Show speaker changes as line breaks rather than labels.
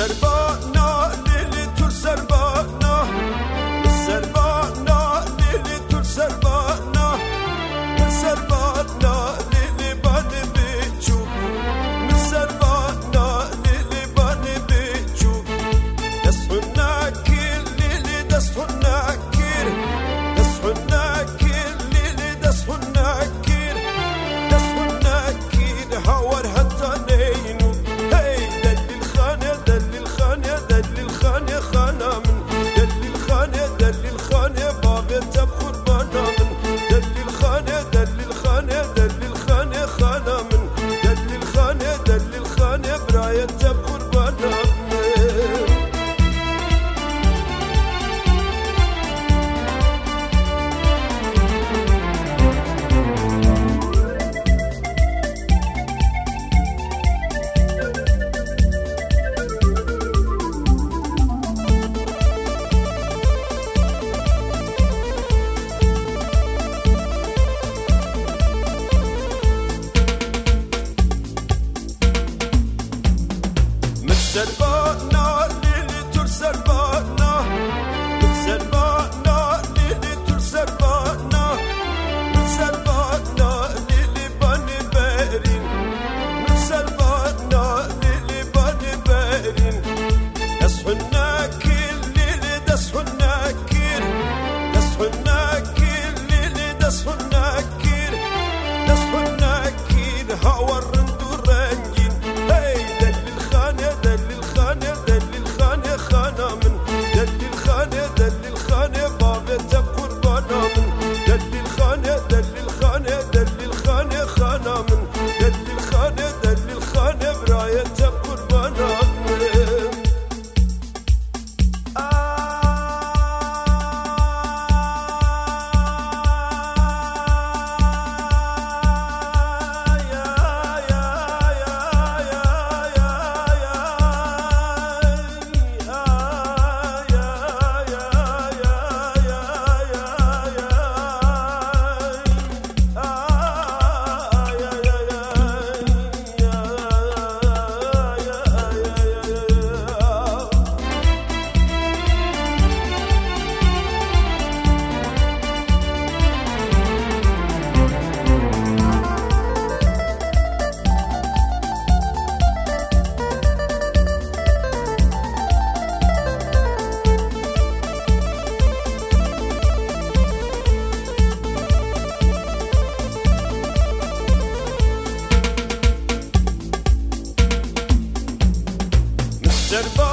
سربانا لیلی تو سربانا سربانا لیلی تو سربانا سربانا لیلی بانی بیچو سربانا لیلی بانی بیچو دست نکیر لیلی دست نکیر دست نکیر لیلی دست نکیر دست نکیر هاور حتی نینو سربانا لیلی تو سربانا سربانا لیلی تو سربانا سربانا لیلی بانی برین سربانا لیلی بانی برین دست نکیر لیلی دست نکیر دست نکیر لیلی دست نکیر دست نکیر هاور رندو رنگین Serba